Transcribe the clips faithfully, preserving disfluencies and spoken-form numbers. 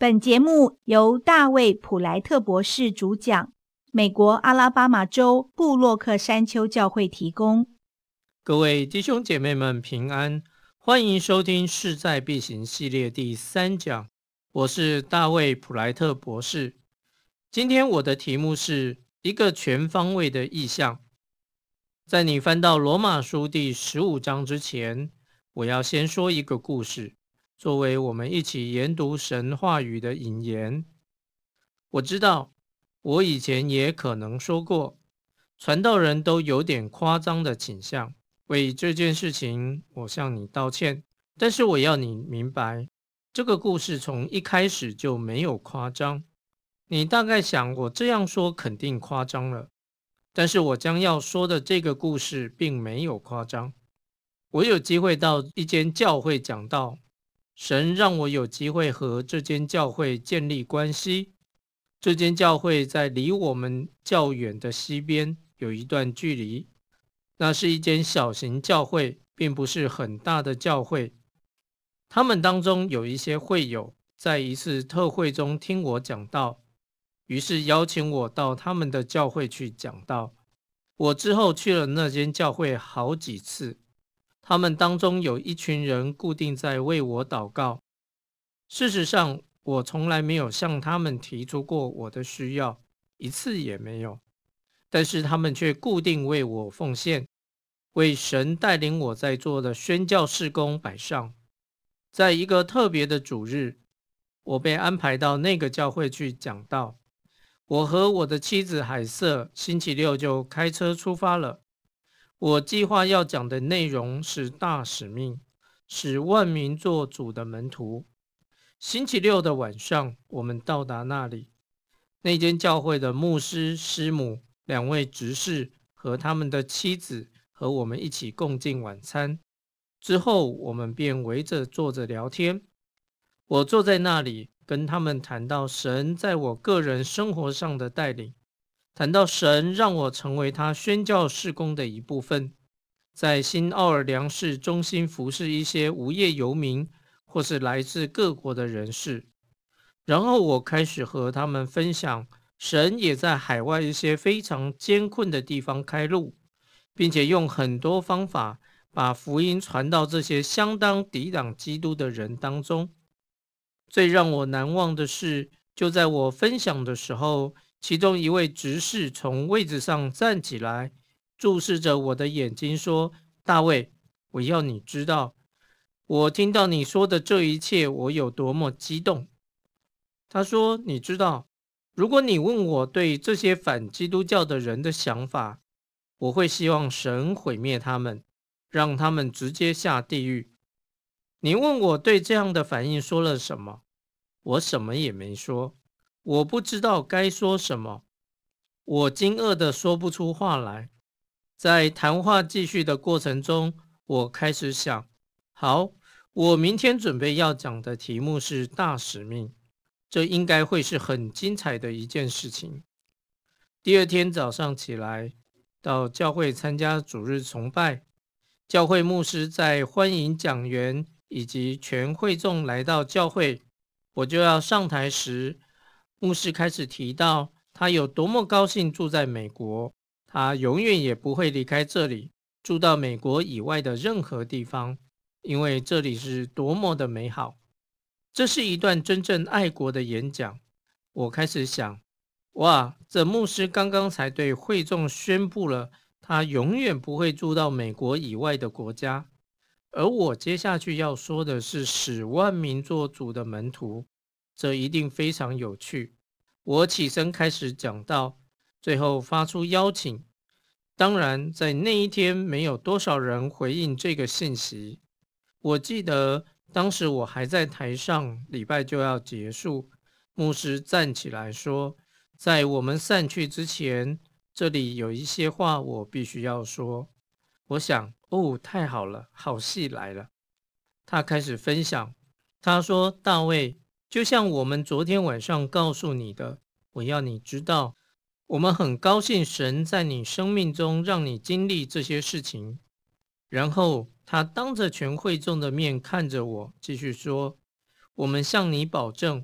本节目由大卫·普莱特博士主讲，美国阿拉巴马州布洛克山丘教会提供。 各位弟兄姐妹们平安，欢迎收听势在必行系列第三讲，我是大卫·普莱特博士。今天我的题目是一个全方位的意象。在你翻到罗马书第十五章之前，我要先说一个故事，作为我们一起研读神话语的引言。我知道我以前也可能说过，传道人都有点夸张的倾向，为这件事情我向你道歉，但是我要你明白，这个故事从一开始就没有夸张。你大概想我这样说肯定夸张了，但是我将要说的这个故事并没有夸张。我有机会到一间教会讲道，神让我有机会和这间教会建立关系。这间教会在离我们较远的西边有一段距离，那是一间小型教会，并不是很大的教会。他们当中有一些会友在一次特会中听我讲道，于是邀请我到他们的教会去讲道。我之后去了那间教会好几次，他们当中有一群人固定在为我祷告。事实上，我从来没有向他们提出过我的需要，一次也没有。但是他们却固定为我奉献，为神带领我在做的宣教事工摆上。在一个特别的主日，我被安排到那个教会去讲道。我和我的妻子海瑟星期六就开车出发了。我计划要讲的内容是大使命，使万民做主的门徒。星期六的晚上，我们到达那里。那间教会的牧师、师母、两位执事和他们的妻子和我们一起共进晚餐。之后，我们便围着坐着聊天。我坐在那里，跟他们谈到神在我个人生活上的带领，谈到神让我成为他宣教事工的一部分，在新奥尔良市中心服侍一些无业游民或是来自各国的人士。然后我开始和他们分享，神也在海外一些非常艰困的地方开路，并且用很多方法把福音传到这些相当抵挡基督的人当中。最让我难忘的是，就在我分享的时候，其中一位执事从位置上站起来，注视着我的眼睛说：大卫，我要你知道，我听到你说的这一切，我有多么激动。他说，你知道，如果你问我对这些反基督教的人的想法，我会希望神毁灭他们，让他们直接下地狱。你问我对这样的反应说了什么？我什么也没说，我不知道该说什么，我惊愕地说不出话来。在谈话继续的过程中，我开始想，好，我明天准备要讲的题目是大使命，这应该会是很精彩的一件事情。第二天早上起来，到教会参加主日崇拜，教会牧师在欢迎讲员以及全会众来到教会。我就要上台时，牧师开始提到他有多么高兴住在美国，他永远也不会离开这里，住到美国以外的任何地方，因为这里是多么的美好。这是一段真正爱国的演讲。我开始想，哇，这牧师刚刚才对会众宣布了他永远不会住到美国以外的国家，而我接下去要说的是使万民做主的门徒，这一定非常有趣。我起身开始讲道，最后发出邀请。当然，在那一天没有多少人回应这个信息。我记得当时我还在台上，礼拜就要结束，牧师站起来说，在我们散去之前，这里有一些话我必须要说。我想，哦，太好了，好戏来了。他开始分享，他说，大卫，就像我们昨天晚上告诉你的，我要你知道，我们很高兴神在你生命中让你经历这些事情。然后他当着全会众的面看着我，继续说，我们向你保证，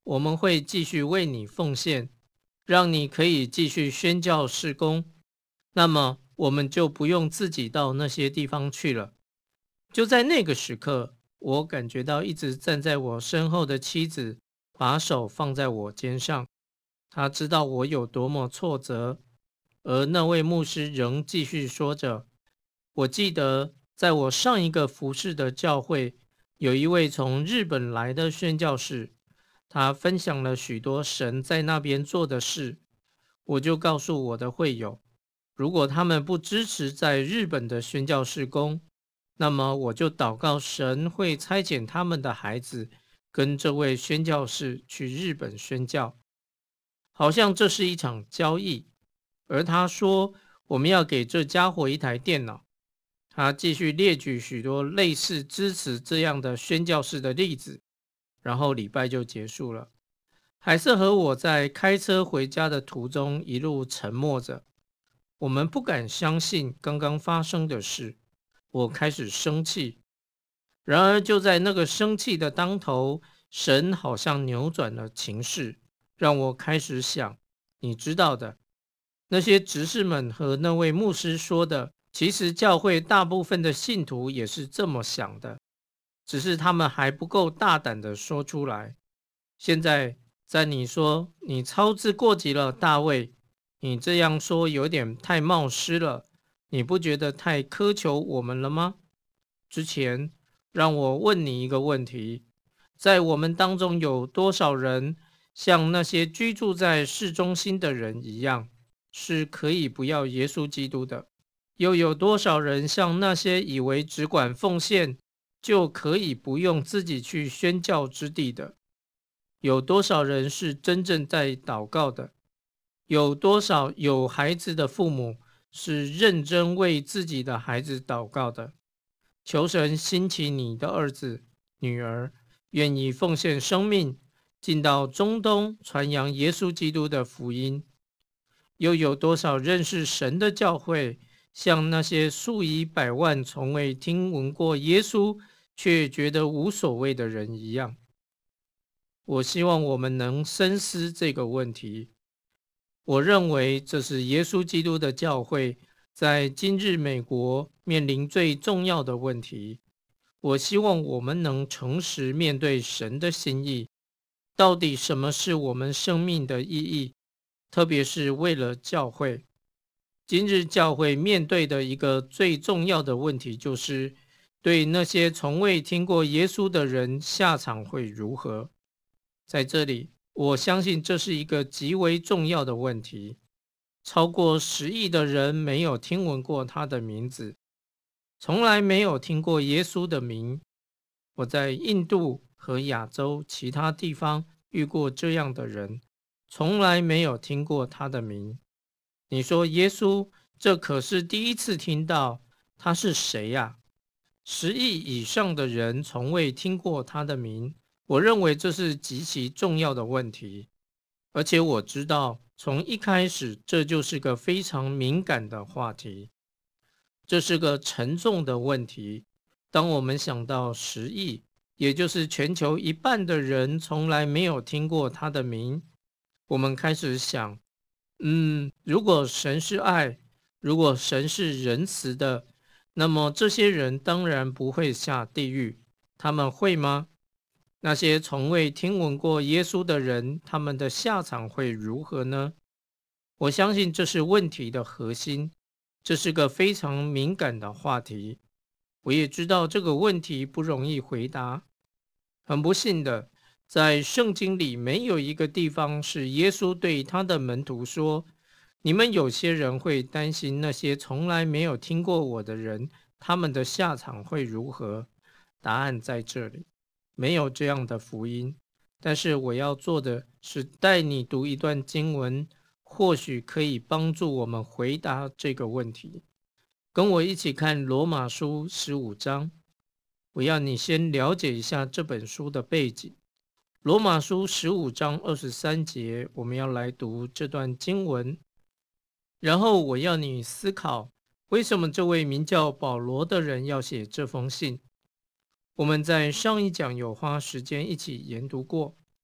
我们会继续为你奉献，让你可以继续宣教事工，那么我们就不用自己到那些地方去了。就在那个时刻，我感觉到一直站在我身后的妻子把手放在我肩上，她知道我有多么挫折。而那位牧师仍继续说着，我记得在我上一个服侍的教会，有一位从日本来的宣教士，他分享了许多神在那边做的事。我就告诉我的会友，如果他们不支持在日本的宣教事工，那么我就祷告神会差遣他们的孩子跟这位宣教士去日本宣教，好像这是一场交易。而他说我们要给这家伙一台电脑。他继续列举许多类似支持这样的宣教士的例子，然后礼拜就结束了。海瑟和我在开车回家的途中一路沉默着，我们不敢相信刚刚发生的事。我开始生气，然而就在那个生气的当头，神好像扭转了情势，让我开始想，你知道的，那些执事们和那位牧师说的，其实教会大部分的信徒也是这么想的，只是他们还不够大胆的说出来。现在在你说你操之过急了，大卫，你这样说有点太冒失了，你不觉得太苛求我们了吗？之前让我问你一个问题，在我们当中有多少人像那些居住在市中心的人一样，是可以不要耶稣基督的？又有多少人像那些以为只管奉献就可以不用自己去宣教之地的？有多少人是真正在祷告的？有多少有孩子的父母是认真为自己的孩子祷告的？求神兴起你的儿子、女儿，愿意奉献生命，进到中东传扬耶稣基督的福音。又有多少认识神的教会，像那些数以百万从未听闻过耶稣却觉得无所谓的人一样？我希望我们能深思这个问题。我认为这是耶稣基督的教会在今日美国面临最重要的问题。我希望我们能诚实面对神的心意，到底什么是我们生命的意义，特别是为了教会。今日教会面对的一个最重要的问题，就是对那些从未听过耶稣的人，下场会如何？在这里，我相信这是一个极为重要的问题。超过十亿的人没有听闻过他的名字，从来没有听过耶稣的名。我在印度和亚洲其他地方遇过这样的人，从来没有听过他的名。你说耶稣，这可是第一次听到，他是谁呀？十亿以上的人从未听过他的名。我认为这是极其重要的问题，而且我知道从一开始这就是个非常敏感的话题，这是个沉重的问题。当我们想到十亿，也就是全球一半的人从来没有听过他的名，我们开始想，嗯，如果神是爱，如果神是仁慈的，那么这些人当然不会下地狱，他们会吗？那些从未听闻过耶稣的人，他们的下场会如何呢？我相信这是问题的核心，这是个非常敏感的话题。我也知道这个问题不容易回答。很不幸的，在圣经里没有一个地方是耶稣对他的门徒说，你们有些人会担心那些从来没有听过我的人，他们的下场会如何？答案在这里。没有这样的福音，但是我要做的是带你读一段经文，或许可以帮助我们回答这个问题。跟我一起看罗马书十五章，我要你先了解一下这本书的背景。罗马书十五章二十三节，我们要来读这段经文，然后我要你思考，为什么这位名叫保罗的人要写这封信。我们在上一讲有花时间一起研读过。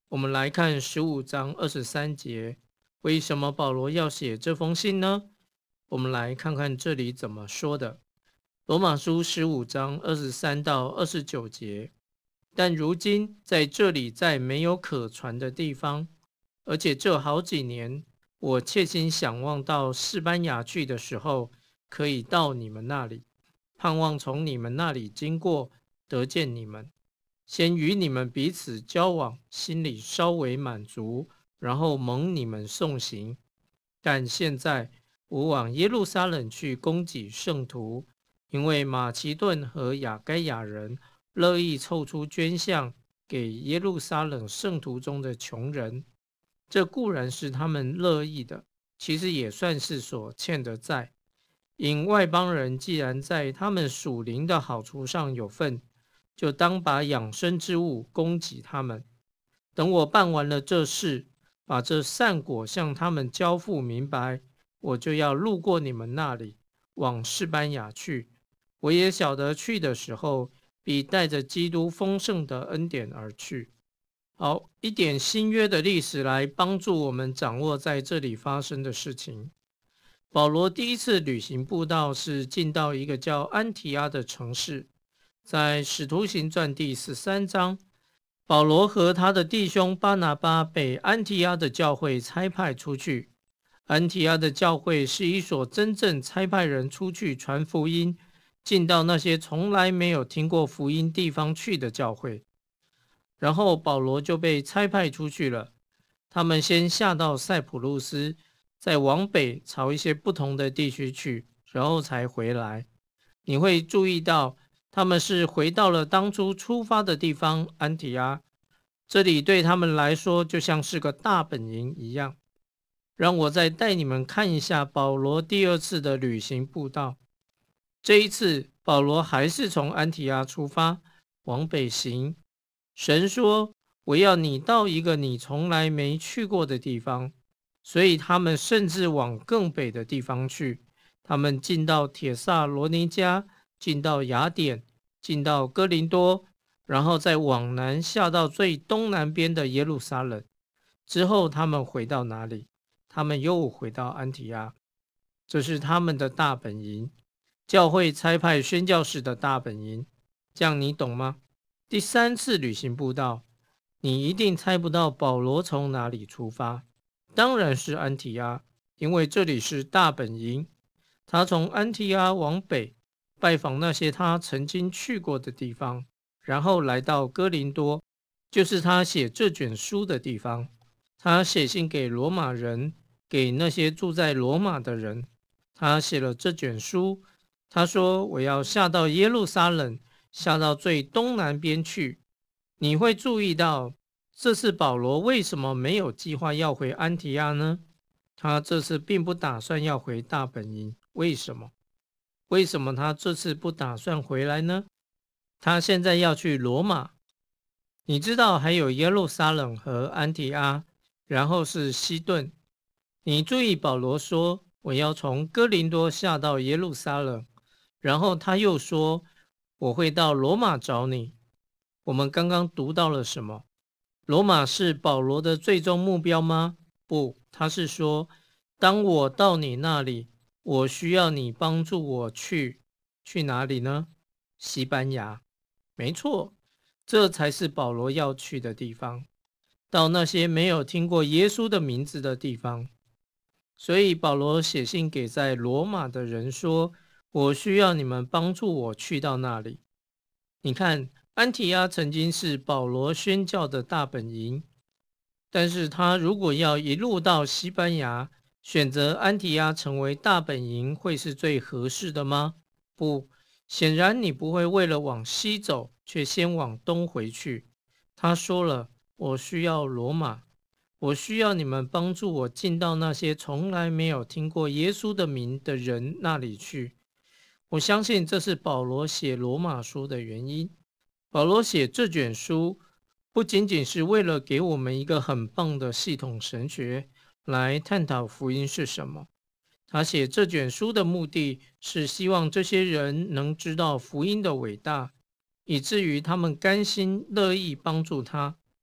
我们来看十五章二十三节，为什么保罗要写这封信呢？我们来看看这里怎么说的。罗马书十五章二十三到二十九节，但如今在这里再没有可传的地方，而且这好几年，我切心想望到西班牙去的时候，可以到你们那里，盼望从你们那里经过，得见你们，先与你们彼此交往，心里稍微满足，然后蒙你们送行。但现在我往耶路撒冷去供给圣徒，因为马其顿和亚该亚人乐意凑出捐项给耶路撒冷圣徒中的穷人，这固然是他们乐意的，其实也算是所欠的债。因外邦人既然在他们属灵的好处上有份，就当把养生之物供给他们。等我办完了这事，把这善果向他们交付明白，我就要路过你们那里，往西班牙去。我也晓得去的时候，必带着基督丰盛的恩典而去。好，一点新约的历史来帮助我们掌握在这里发生的事情。保罗第一次旅行布道是进到一个叫安提阿的城市，在使徒行传第十三章，保罗和他的弟兄巴拿巴被安提阿的教会差派出去。安提阿的教会是一所真正差派人出去传福音，进到那些从来没有听过福音地方去的教会。然后保罗就被差派出去了。他们先下到塞浦路斯，再往北朝一些不同的地区去，然后才回来。你会注意到他们是回到了当初出发的地方安提阿，这里对他们来说就像是个大本营一样。让我再带你们看一下保罗第二次的旅行步道。这一次保罗还是从安提阿出发，往北行。神说，我要你到一个你从来没去过的地方，所以他们甚至往更北的地方去。他们进到帖撒罗尼迦，进到雅典，进到哥林多，然后再往南下到最东南边的耶路撒冷。之后他们回到哪里？他们又回到安提阿，这是他们的大本营，教会差派宣教士的大本营。这样你懂吗？第三次旅行步道，你一定猜不到保罗从哪里出发，当然是安提阿，因为这里是大本营。他从安提阿往北，拜访那些他曾经去过的地方，然后来到哥林多，就是他写这卷书的地方。他写信给罗马人，给那些住在罗马的人。他写了这卷书，他说，我要下到耶路撒冷，下到最东南边去。你会注意到，这次保罗为什么没有计划要回安提阿呢？他这次并不打算要回大本营。为什么？为什么他这次不打算回来呢？他现在要去罗马。你知道还有耶路撒冷和安提阿，然后是西顿。你注意保罗说，我要从哥林多下到耶路撒冷，然后他又说，我会到罗马找你。我们刚刚读到了什么？罗马是保罗的最终目标吗？不，他是说，当我到你那里，我需要你帮助我去。去哪里呢？西班牙。没错，这才是保罗要去的地方，到那些没有听过耶稣的名字的地方。所以保罗写信给在罗马的人说，我需要你们帮助我去到那里。你看，安提阿曾经是保罗宣教的大本营，但是他如果要一路到西班牙，选择安提阿成为大本营会是最合适的吗？不，显然你不会为了往西走，却先往东回去。他说了，我需要罗马，我需要你们帮助我进到那些从来没有听过耶稣的名的人那里去。我相信这是保罗写罗马书的原因。保罗写这卷书不仅仅是为了给我们一个很棒的系统神学来探讨福音是什么，他写这卷书的目的是希望这些人能知道福音的伟大，以至于他们甘心乐意帮助他。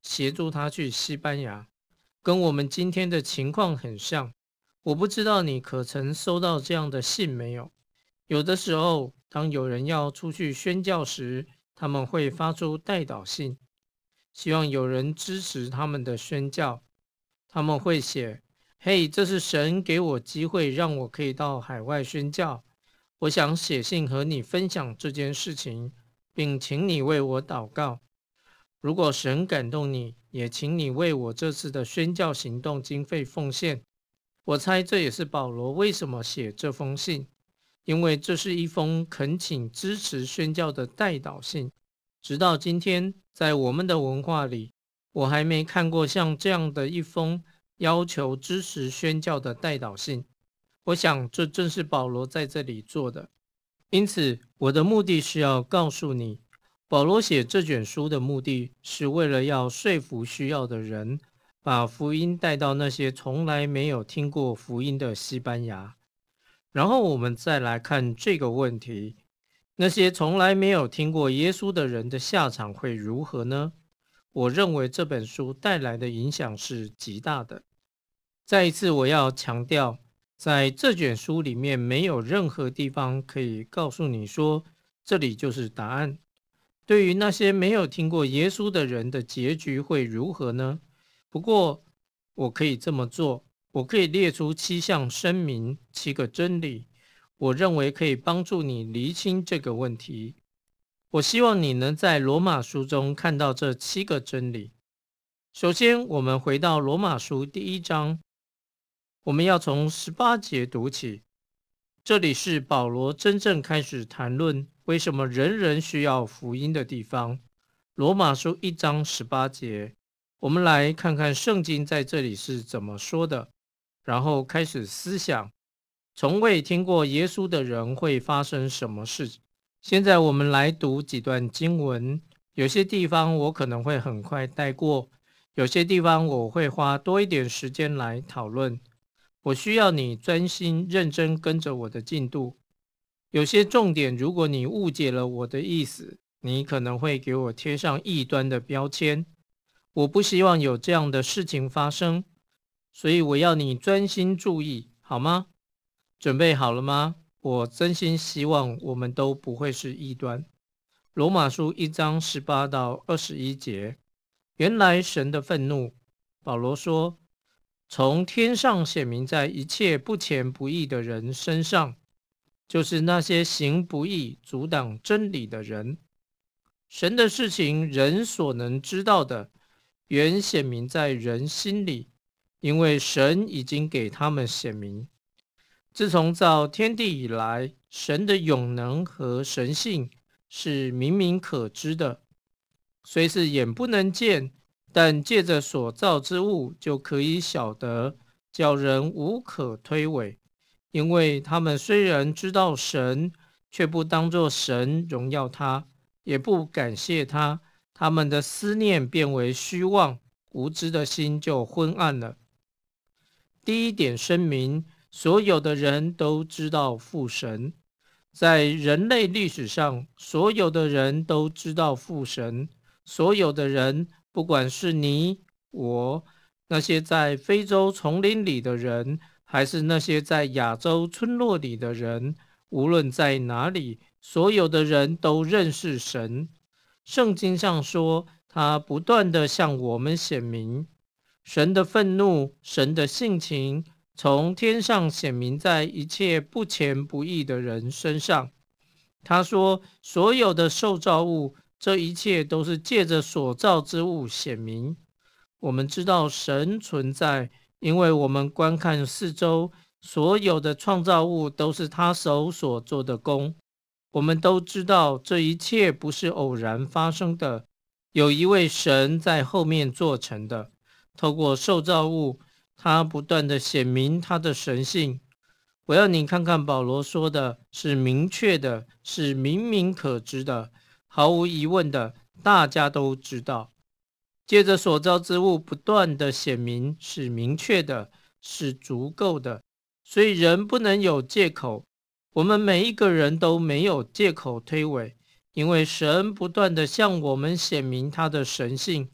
协助他去西班牙，跟我们今天的情况很像。我不知道你可曾收到这样的信没有？有的时候，当有人要出去宣教时，他们会发出代祷信，希望有人支持他们的宣教。他们会写：嘿，这是神给我机会，让我可以到海外宣教。我想写信和你分享这件事情，并请你为我祷告。如果神感动你，也请你为我这次的宣教行动经费奉献。我猜这也是保罗为什么写这封信，因为这是一封恳请支持宣教的代祷信。直到今天，在我们的文化里，我还没看过像这样的一封要求支持宣教的代祷信。我想这正是保罗在这里做的。因此，我的目的是要告诉你，保罗写这卷书的目的是为了要说服需要的人，把福音带到那些从来没有听过福音的西班牙。然后我们再来看这个问题，那些从来没有听过耶稣的人的下场会如何呢？我认为这本书带来的影响是极大的。再一次我要强调，在这卷书里面没有任何地方可以告诉你说这里就是答案。对于那些没有听过耶稣的人的结局会如何呢？不过我可以这么做，我可以列出七项声明，七个真理，我认为可以帮助你厘清这个问题。我希望你能在罗马书中看到这七个真理。首先，我们回到罗马书第一章，我们要从十八节读起。这里是保罗真正开始谈论为什么人人需要福音的地方。罗马书一章十八节，我们来看看圣经在这里是怎么说的，然后开始思想，从未听过耶稣的人会发生什么事。现在我们来读几段经文，有些地方我可能会很快带过，有些地方我会花多一点时间来讨论。我需要你专心认真跟着我的进度。有些重点，如果你误解了我的意思，你可能会给我贴上异端的标签。我不希望有这样的事情发生，所以我要你专心注意，好吗？准备好了吗？我真心希望我们都不会是异端。罗马书一章十八到二十一节，原来神的愤怒，保罗说，从天上显明在一切不虔不义的人身上，就是那些行不义、阻挡真理的人。神的事情，人所能知道的，原显明在人心里，因为神已经给他们显明。自从造天地以来，神的永能和神性是明明可知的，虽是眼不能见，但借着所造之物就可以晓得，叫人无可推诿。因为他们虽然知道神，却不当作神荣耀他，也不感谢他，他们的思念变为虚妄，无知的心就昏暗了。第一点声明，所有的人都知道父神。在人类历史上，所有的人都知道父神。所有的人，不管是你、我，那些在非洲丛林里的人，还是那些在亚洲村落里的人，无论在哪里，所有的人都认识神。圣经上说，他不断地向我们显明神的愤怒，神的性情，从天上显明在一切不虔不义的人身上。他说，所有的受造物，这一切都是借着所造之物显明。我们知道神存在，因为我们观看四周，所有的创造物都是他手所做的工。我们都知道这一切不是偶然发生的，有一位神在后面做成的。透过受造物，他不断地显明他的神性。我要你看看保罗说的是明确的，是明明可知的，毫无疑问的，大家都知道。借着所造之物不断的显明，是明确的，是足够的，所以人不能有借口。我们每一个人都没有借口推诿，因为神不断的向我们显明他的神性。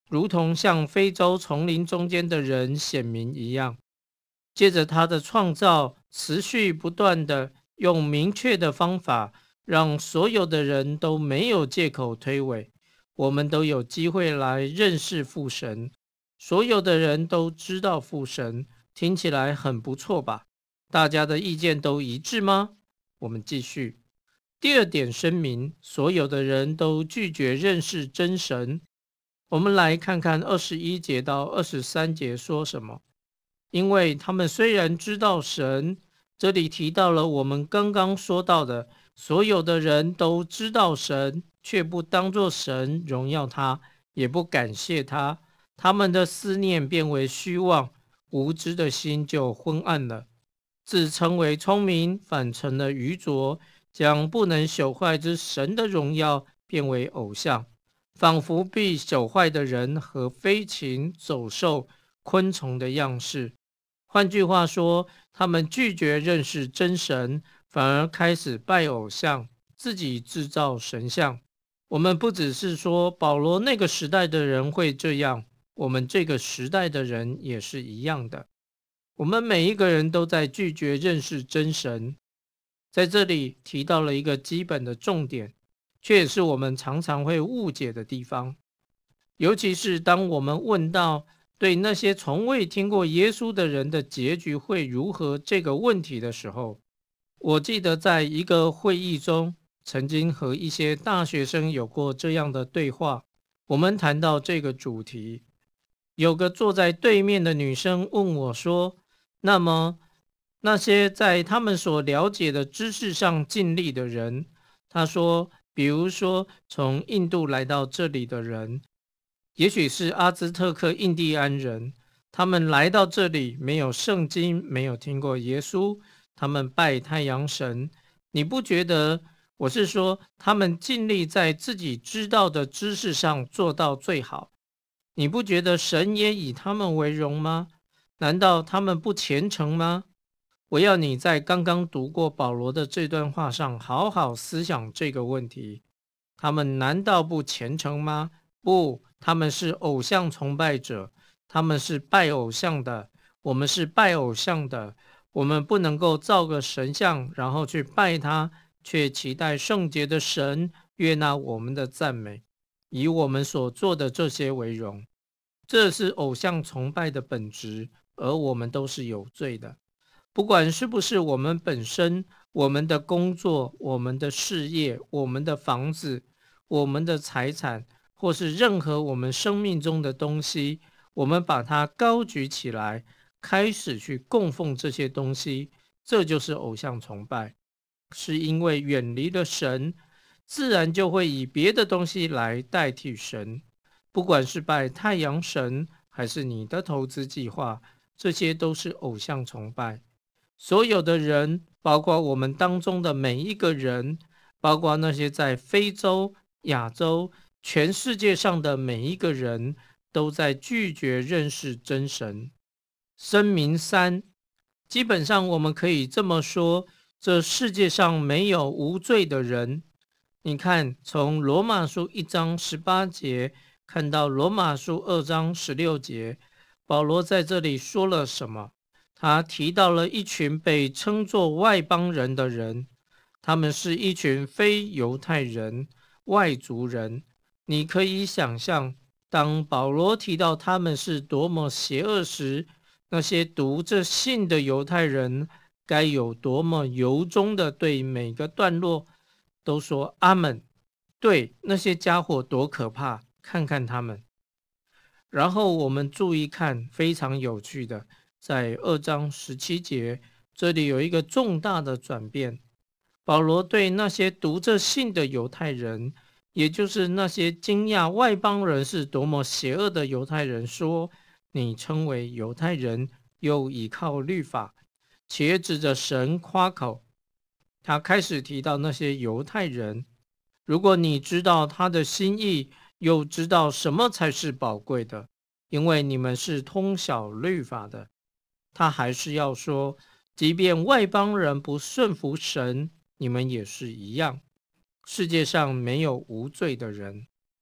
如同像非洲丛林中间的人显明一样。接着他的创造持续不断的用明确的方法，让所有的人都没有借口推诿，我们都有机会来认识父神，所有的人都知道父神，听起来很不错吧？大家的意见都一致吗？我们继续。第二点声明，所有的人都拒绝认识真神。我们来看看二十一节到二十三节说什么。因为他们虽然知道神，这里提到了我们刚刚说到的，所有的人都知道神，却不当作神荣耀他，也不感谢他，他们的思念变为虚妄，无知的心就昏暗了。自称为聪明，反成了愚拙，将不能朽坏之神的荣耀变为偶像，仿佛必朽坏的人和飞禽、走兽、昆虫的样式。换句话说，他们拒绝认识真神，反而开始拜偶像，自己制造神像。我们不只是说保罗那个时代的人会这样，我们这个时代的人也是一样的。我们每一个人都在拒绝认识真神。在这里提到了一个基本的重点，却也是我们常常会误解的地方。尤其是当我们问到对那些从未听过耶稣的人的结局会如何这个问题的时候，我记得在一个会议中，曾经和一些大学生有过这样的对话。我们谈到这个主题，有个坐在对面的女生问我说，那么那些在他们所了解的知识上尽力的人，她说比如说从印度来到这里的人，也许是阿兹特克印第安人，他们来到这里没有圣经，没有听过耶稣，他们拜太阳神。你不觉得，我是说他们尽力在自己知道的知识上做到最好，你不觉得神也以他们为荣吗？难道他们不虔诚吗？我要你在刚刚读过保罗的这段话上好好思想这个问题。他们难道不虔诚吗？不，他们是偶像崇拜者，他们是拜偶像的，我们是拜偶像的。我们不能够造个神像，然后去拜他，却期待圣洁的神悦纳我们的赞美，以我们所做的这些为荣。这是偶像崇拜的本质，而我们都是有罪的。不管是不是我们本身，我们的工作，我们的事业，我们的房子，我们的财产，或是任何我们生命中的东西，我们把它高举起来，开始去供奉这些东西，这就是偶像崇拜。是因为远离了神，自然就会以别的东西来代替神。不管是拜太阳神，还是你的投资计划，这些都是偶像崇拜。所有的人，包括我们当中的每一个人，包括那些在非洲、亚洲、全世界上的每一个人，都在拒绝认识真神。声明三，基本上我们可以这么说，这世界上没有无罪的人。你看，从罗马书一章十八节看到罗马书二章十六节，保罗在这里说了什么？他提到了一群被称作外邦人的人，他们是一群非犹太人、外族人。你可以想象，当保罗提到他们是多么邪恶时，那些读这信的犹太人该有多么由衷的对每个段落都说阿们。对，那些家伙多可怕，看看他们。然后我们注意看，非常有趣的，在二章十七节，这里有一个重大的转变。保罗对那些读这信的犹太人，也就是那些惊讶外邦人是多么邪恶的犹太人说，你称为犹太人，又倚靠律法，且指着神夸口。他开始提到那些犹太人，如果你知道他的心意，又知道什么才是宝贵的，因为你们是通晓律法的。他还是要说，即便外邦人不顺服神，你们也是一样。世界上没有无罪的人。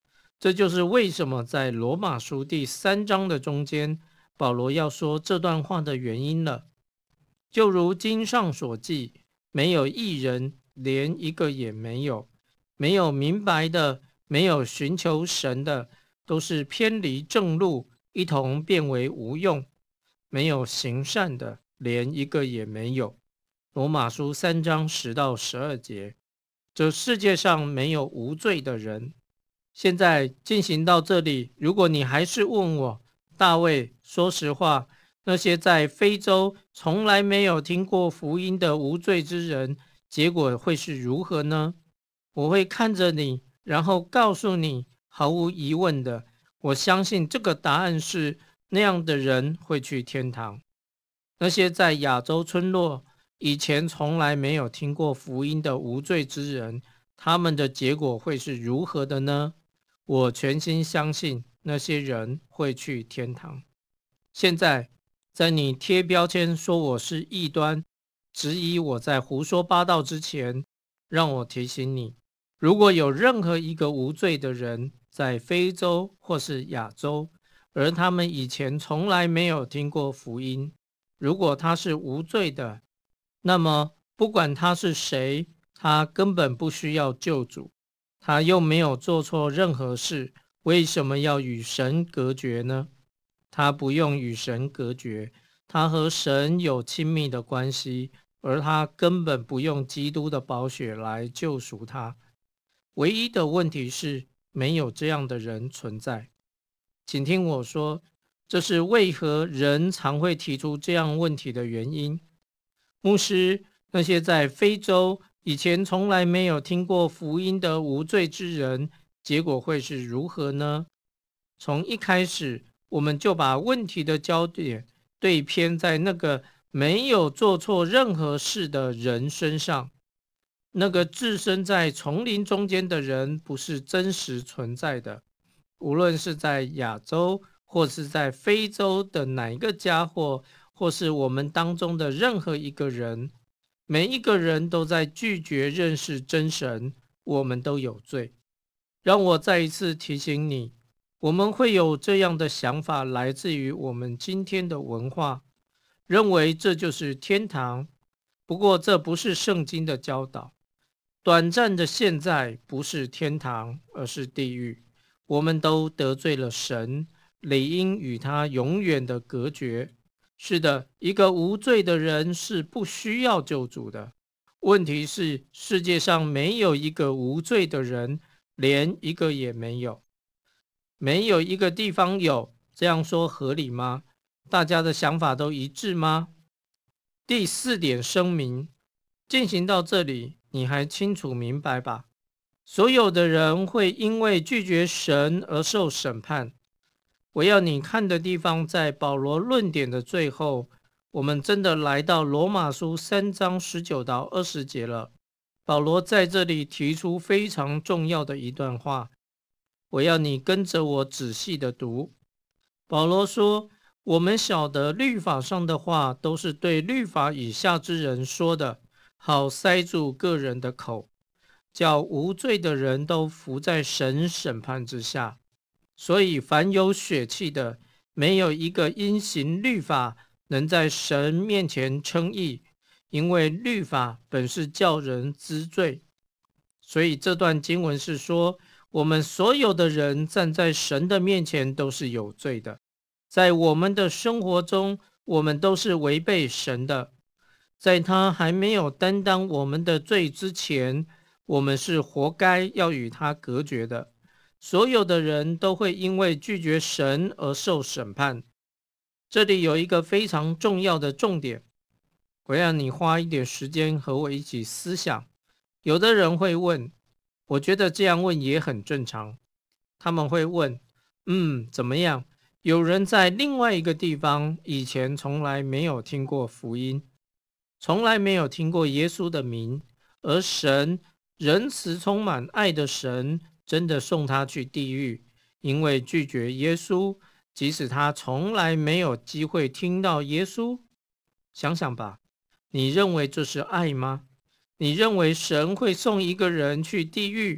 这就是为什么在罗马书第三章的中间，保罗要说这段话的原因了。就如经上所记，没有义人，连一个也没有，没有明白的，没有寻求神的，都是偏离正路，一同变为无用。没有行善的，连一个也没有。罗马书三章十到十二节，这世界上没有无罪的人。现在进行到这里，如果你还是问我，大卫，说实话，那些在非洲从来没有听过福音的无罪之人，结果会是如何呢？我会看着你，然后告诉你，毫无疑问的，我相信这个答案是那样的人会去天堂。那些在亚洲村落以前从来没有听过福音的无罪之人，他们的结果会是如何的呢？我全心相信那些人会去天堂。现在，在你贴标签说我是异端，质疑我在胡说八道之前，让我提醒你，如果有任何一个无罪的人在非洲或是亚洲，而他们以前从来没有听过福音，如果他是无罪的，那么不管他是谁，他根本不需要救主。他又没有做错任何事，为什么要与神隔绝呢？他不用与神隔绝，他和神有亲密的关系，而他根本不用基督的宝血来救赎他。唯一的问题是，没有这样的人存在。请听我说，这是为何人常会提出这样问题的原因。牧师，那些在非洲以前从来没有听过福音的无罪之人，结果会是如何呢？从一开始，我们就把问题的焦点对偏在那个没有做错任何事的人身上。那个置身在丛林中间的人不是真实存在的，无论是在亚洲或是在非洲的哪一个家伙，或是我们当中的任何一个人，每一个人都在拒绝认识真神，我们都有罪。让我再一次提醒你，我们会有这样的想法，来自于我们今天的文化，认为这就是天堂。不过这不是圣经的教导。短暂的现在不是天堂，而是地狱。我们都得罪了神，理应与他永远的隔绝。是的，一个无罪的人是不需要救主的。问题是，世界上没有一个无罪的人，连一个也没有。没有一个地方有，这样说合理吗？大家的想法都一致吗？第四点声明，进行到这里，你还清楚明白吧？所有的人会因为拒绝神而受审判。我要你看的地方在保罗论点的最后，我们真的来到罗马书三章十九到二十节了。保罗在这里提出非常重要的一段话，我要你跟着我仔细的读。保罗说，我们晓得律法上的话都是对律法以下之人说的，好塞住个人的口，叫无罪的人都伏在神审判之下。所以凡有血气的，没有一个因行律法能在神面前称义，因为律法本是叫人知罪。所以这段经文是说，我们所有的人站在神的面前都是有罪的。在我们的生活中，我们都是违背神的。在他还没有担当我们的罪之前，我们是活该要与他隔绝的。所有的人都会因为拒绝神而受审判。这里有一个非常重要的重点，我要你花一点时间和我一起思想。有的人会问，我觉得这样问也很正常。他们会问，嗯，怎么样？有人在另外一个地方以前从来没有听过福音，从来没有听过耶稣的名，而神仁慈充满爱的神真的送他去地狱，因为拒绝耶稣，即使他从来没有机会听到耶稣。想想吧，你认为这是爱吗？你认为神会送一个人去地狱，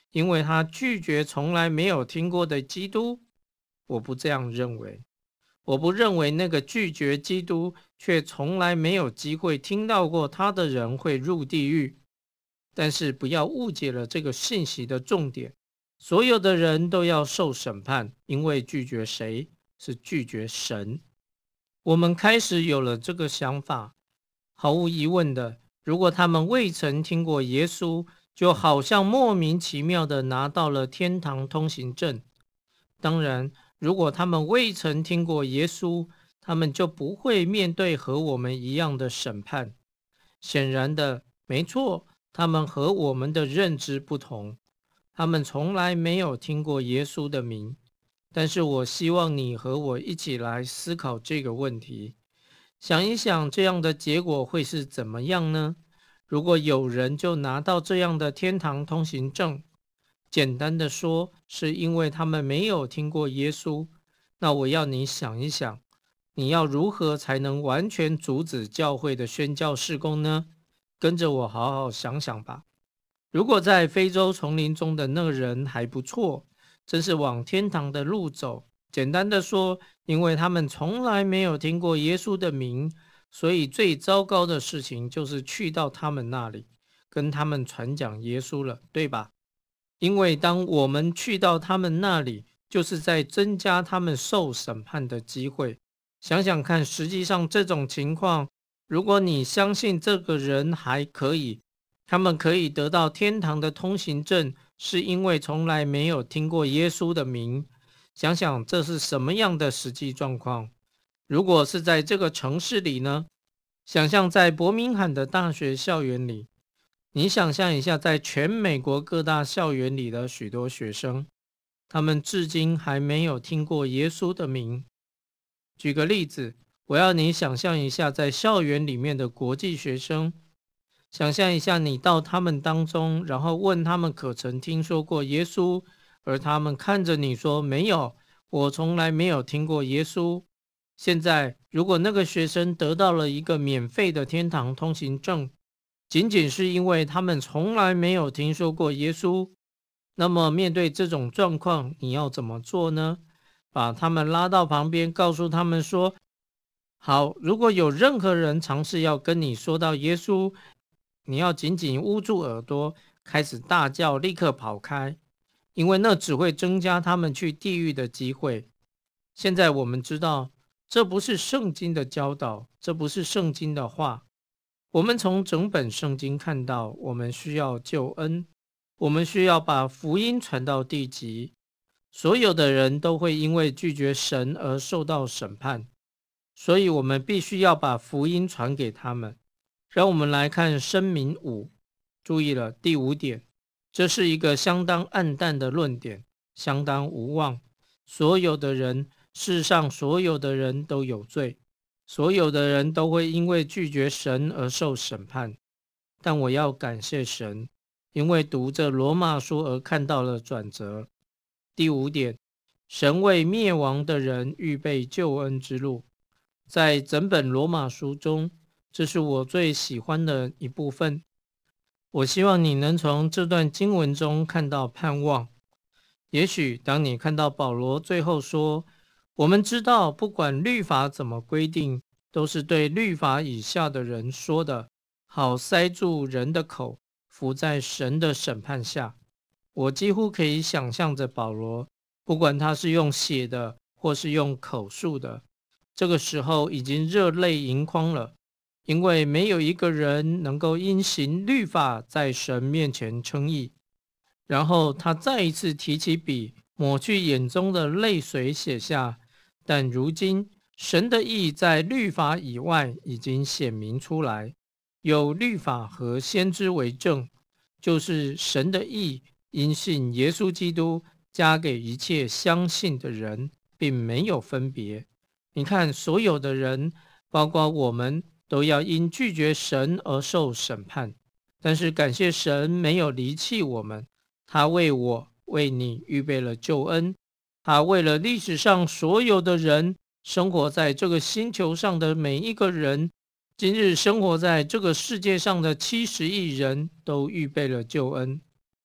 因为他拒绝从来没有听过的基督？我不这样认为。我不认为那个拒绝基督却从来没有机会听到过他的人会入地狱。但是不要误解了这个信息的重点，所有的人都要受审判，因为拒绝谁？是拒绝神。我们开始有了这个想法，毫无疑问的，如果他们未曾听过耶稣，就好像莫名其妙的拿到了天堂通行证。当然，如果他们未曾听过耶稣，他们就不会面对和我们一样的审判。显然的，没错，他们和我们的认知不同，他们从来没有听过耶稣的名。但是我希望你和我一起来思考这个问题，想一想这样的结果会是怎么样呢？如果有人就拿到这样的天堂通行证，简单的说，是因为他们没有听过耶稣，那我要你想一想，你要如何才能完全阻止教会的宣教事工呢？跟着我好好想想吧。如果在非洲丛林中的那个人还不错，真是往天堂的路走。简单的说，因为他们从来没有听过耶稣的名，所以最糟糕的事情就是去到他们那里，跟他们传讲耶稣了，对吧？因为当我们去到他们那里，就是在增加他们受审判的机会。想想看，实际上这种情况，如果你相信这个人还可以，他们可以得到天堂的通行证，是因为从来没有听过耶稣的名。想想这是什么样的实际状况？如果是在这个城市里呢？想象在伯明翰的大学校园里，你想象一下，在全美国各大校园里的许多学生，他们至今还没有听过耶稣的名。举个例子，我要你想象一下在校园里面的国际学生，想象一下你到他们当中，然后问他们可曾听说过耶稣，而他们看着你说没有，我从来没有听过耶稣。现在如果那个学生得到了一个免费的天堂通行证，仅仅是因为他们从来没有听说过耶稣，那么面对这种状况，你要怎么做呢？把他们拉到旁边，告诉他们说，好，如果有任何人尝试要跟你说到耶稣，你要紧紧捂住耳朵，开始大叫，立刻跑开，因为那只会增加他们去地狱的机会。现在我们知道，这不是圣经的教导，这不是圣经的话。我们从整本圣经看到，我们需要救恩，我们需要把福音传到地极。所有的人都会因为拒绝神而受到审判，所以我们必须要把福音传给他们。让我们来看申命五，注意了，第五点，这是一个相当暗淡的论点，相当无望。所有的人，世上所有的人都有罪，所有的人都会因为拒绝神而受审判。但我要感谢神，因为读着罗马书而看到了转折。第五点，神为灭亡的人预备救恩之路。在整本罗马书中，这是我最喜欢的一部分。我希望你能从这段经文中看到盼望。也许当你看到保罗最后说，我们知道不管律法怎么规定，都是对律法以下的人说的，好塞住人的口，伏在神的审判下。我几乎可以想象着保罗，不管他是用写的或是用口述的，这个时候已经热泪盈眶了，因为没有一个人能够因行律法在神面前称义。然后他再一次提起笔，抹去眼中的泪水，写下，但如今神的义在律法以外已经显明出来，有律法和先知为证，就是神的义因信耶稣基督加给一切相信的人，并没有分别。你看，所有的人，包括我们，都要因拒绝神而受审判。但是感谢神没有离弃我们，他为我为你预备了救恩，他为了历史上所有的人，生活在这个星球上的每一个人，今日生活在这个世界上的七十亿人都预备了救恩。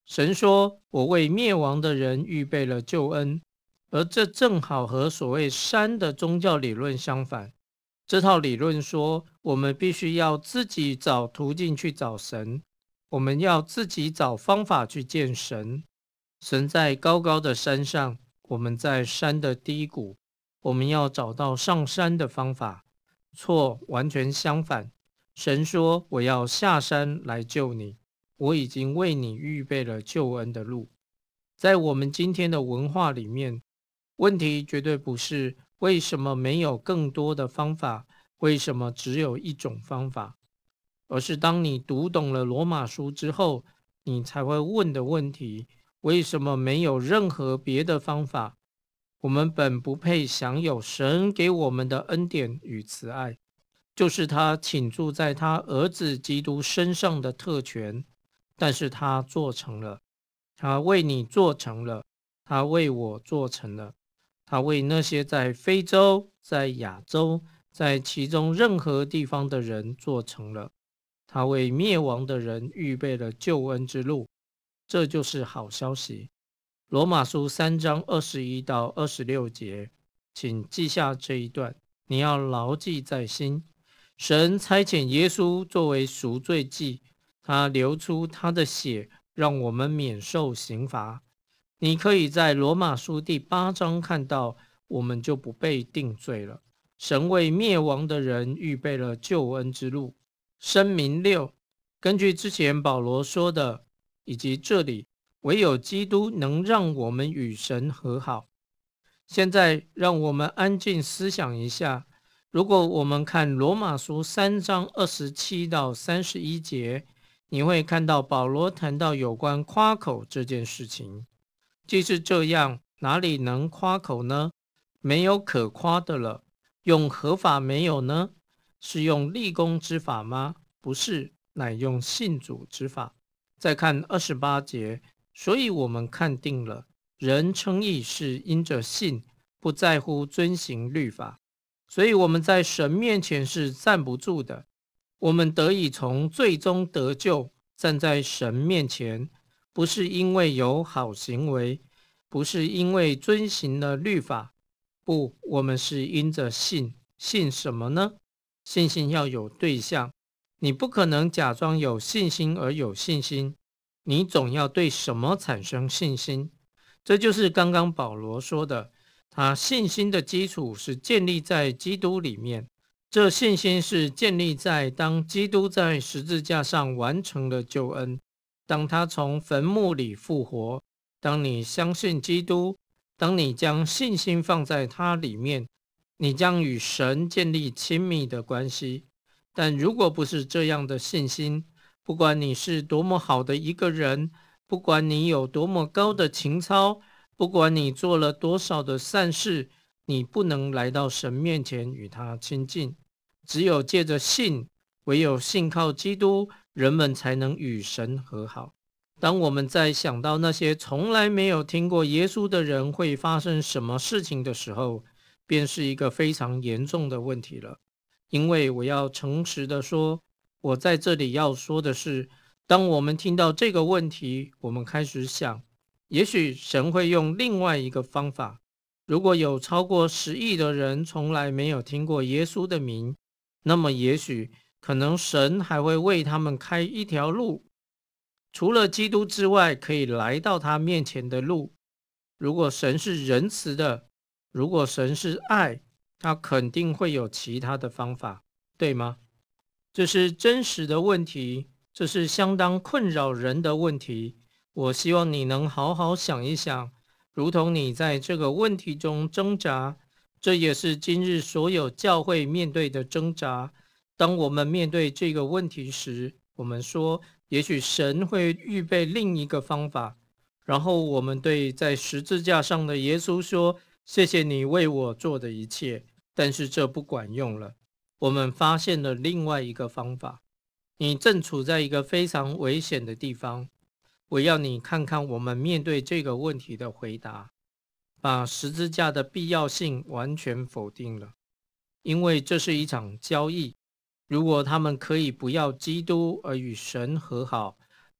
神说，我为灭亡的人预备了救恩，而这正好和所谓山的宗教理论相反。这套理论说，我们必须要自己找途径去找神，我们要自己找方法去见神。神在高高的山上，我们在山的低谷，我们要找到上山的方法。错，完全相反。神说，我要下山来救你，我已经为你预备了救恩的路。在我们今天的文化里面，问题绝对不是为什么没有更多的方法，为什么只有一种方法，而是当你读懂了罗马书之后，你才会问的问题，为什么没有任何别的方法？我们本不配享有神给我们的恩典与慈爱，就是他倾注在他儿子基督身上的特权，但是他做成了，他为你做成了，他为我做成了，他为那些在非洲、在亚洲、在其中任何地方的人做成了，他为灭亡的人预备了救恩之路，这就是好消息。罗马书三章二十一到二十六节，请记下这一段，你要牢记在心。神差遣耶稣作为赎罪祭，他流出他的血，让我们免受刑罚。你可以在罗马书第八章看到，我们就不被定罪了。神为灭亡的人预备了救恩之路。声明六，根据之前保罗说的，以及这里，唯有基督能让我们与神和好。现在让我们安静思想一下，如果我们看罗马书三章二十七到三十一节，你会看到保罗谈到有关夸口这件事情。既是这样，哪里能夸口呢？没有可夸的了。用合法没有呢？是用立功之法吗？不是，乃用信主之法。再看二十八节，所以我们看定了，人称义是因着信，不在乎遵行律法。所以我们在神面前是站不住的。我们得以从罪中得救，站在神面前，不是因为有好行为，不是因为遵行了律法，不，我们是因着信。信什么呢？信心要有对象，你不可能假装有信心而有信心，你总要对什么产生信心。这就是刚刚保罗说的，他信心的基础是建立在基督里面。这信心是建立在当基督在十字架上完成了救恩，当他从坟墓里复活，当你相信基督，当你将信心放在他里面，你将与神建立亲密的关系。但如果不是这样的信心，不管你是多么好的一个人，不管你有多么高的情操，不管你做了多少的善事，你不能来到神面前与他亲近。只有借着信，唯有信靠基督，人们才能与神和好。当我们在想到那些从来没有听过耶稣的人会发生什么事情的时候，便是一个非常严重的问题了。因为我要诚实的说，我在这里要说的是，当我们听到这个问题，我们开始想，也许神会用另外一个方法。如果有超过十亿的人从来没有听过耶稣的名，那么也许可能神还会为他们开一条路，除了基督之外可以来到他面前的路。如果神是仁慈的，如果神是爱，他肯定会有其他的方法，对吗？这是真实的问题，这是相当困扰人的问题。我希望你能好好想一想，如同你在这个问题中挣扎，这也是今日所有教会面对的挣扎。当我们面对这个问题时，我们说，也许神会预备另一个方法，然后我们对在十字架上的耶稣说，谢谢你为我做的一切，但是这不管用了。我们发现了另外一个方法。你正处在一个非常危险的地方，我要你看看我们面对这个问题的回答。把十字架的必要性完全否定了，因为这是一场交易。如果他们可以不要基督而与神和好，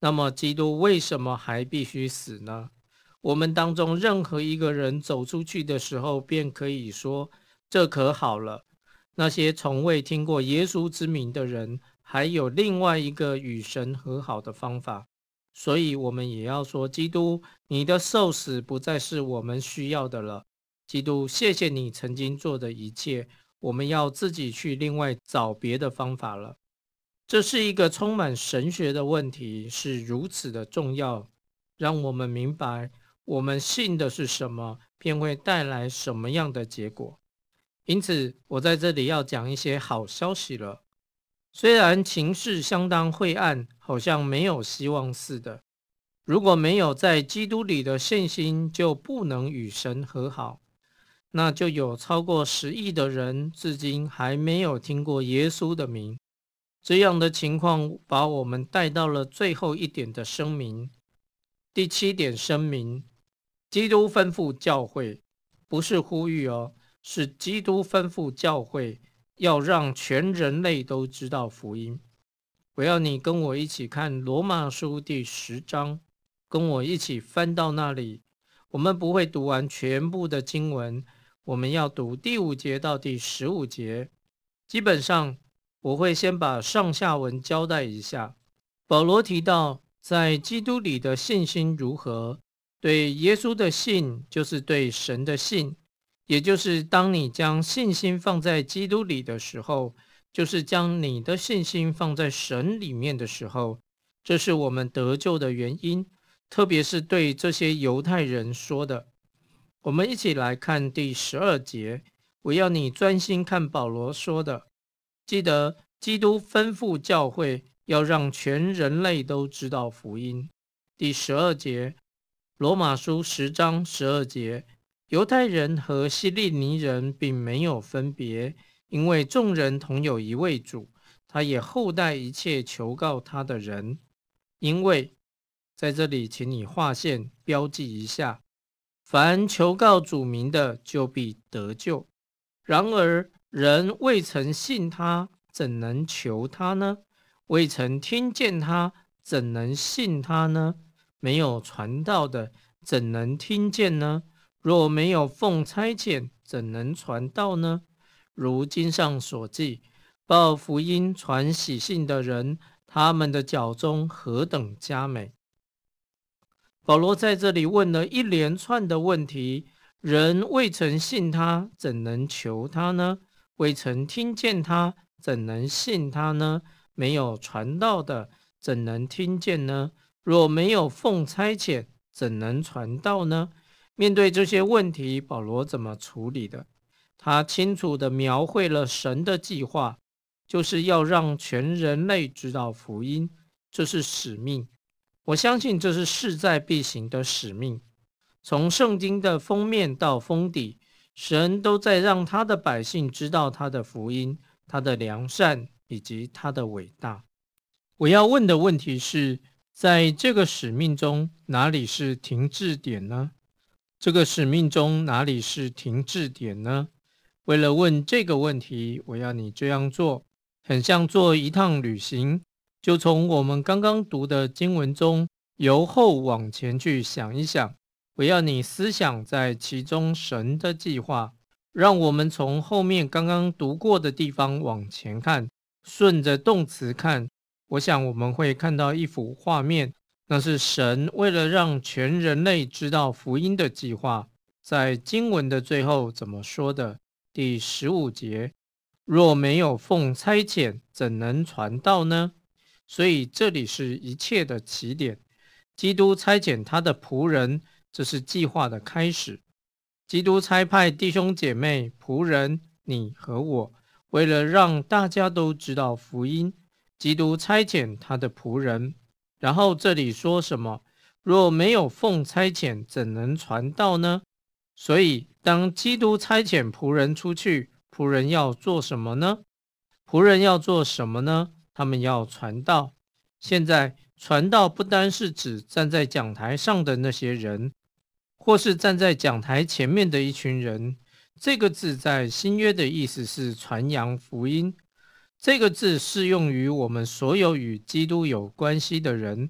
那么基督为什么还必须死呢？我们当中任何一个人走出去的时候，便可以说，这可好了。那些从未听过耶稣之名的人，还有另外一个与神和好的方法。所以我们也要说，基督，你的受死不再是我们需要的了。基督，谢谢你曾经做的一切，我们要自己去另外找别的方法了。这是一个充满神学的问题，是如此的重要，让我们明白我们信的是什么，便会带来什么样的结果。因此，我在这里要讲一些好消息了。虽然情势相当晦暗，好像没有希望似的。如果没有在基督里的信心，就不能与神和好。那就有超过十亿的人至今还没有听过耶稣的名。这样的情况把我们带到了最后一点的声明。第七点声明，基督吩咐教会，不是呼吁哦，是基督吩咐教会要让全人类都知道福音。我要你跟我一起看罗马书第十章，跟我一起翻到那里。我们不会读完全部的经文，我们要读第五节到第十五节。基本上我会先把上下文交代一下。保罗提到在基督里的信心如何，对耶稣的信就是对神的信，也就是当你将信心放在基督里的时候，就是将你的信心放在神里面的时候，这是我们得救的原因，特别是对这些犹太人说的。我们一起来看第十二节，我要你专心看保罗说的。记得基督吩咐教会要让全人类都知道福音。第十二节，罗马书十章十二节，犹太人和希利尼人并没有分别，因为众人同有一位主，他也厚待一切求告他的人。因为在这里请你划线标记一下，凡求告主名的就必得救。然而人未曾信他，怎能求他呢？未曾听见他，怎能信他呢？没有传道的，怎能听见呢？若没有奉差遣，怎能传道呢？如经上所记，报福音传喜信的人，他们的脚中何等佳美。保罗在这里问了一连串的问题，人未曾信他，怎能求他呢？未曾听见他，怎能信他呢？没有传道的，怎能听见呢？若没有奉差遣，怎能传道呢？面对这些问题，保罗怎么处理的？他清楚地描绘了神的计划，就是要让全人类知道福音，这是使命。我相信这是势在必行的使命。从圣经的封面到封底，神都在让他的百姓知道他的福音，他的良善以及他的伟大。我要问的问题是，在这个使命中，哪里是停滞点呢？这个使命中哪里是停滞点呢？为了问这个问题，我要你这样做，很像做一趟旅行，就从我们刚刚读的经文中由后往前去想一想。我要你思想在其中神的计划，让我们从后面刚刚读过的地方往前看，顺着动词看，我想我们会看到一幅画面，那是神为了让全人类知道福音的计划。在经文的最后怎么说的？第十五节，若没有奉差遣，怎能传道呢？所以这里是一切的起点。基督差遣他的仆人，这是计划的开始。基督差派弟兄姐妹、仆人，你和我，为了让大家都知道福音，基督差遣他的仆人。然后这里说什么？若没有奉差遣，怎能传道呢？所以当基督差遣仆人出去，仆人要做什么呢？仆人要做什么呢？他们要传道。现在传道不单是指站在讲台上的那些人，或是站在讲台前面的一群人。这个字在新约的意思是传扬福音。这个字适用于我们所有与基督有关系的人，